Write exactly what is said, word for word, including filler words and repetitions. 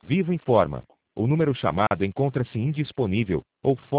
Vivo informa. O número chamado encontra-se indisponível, ou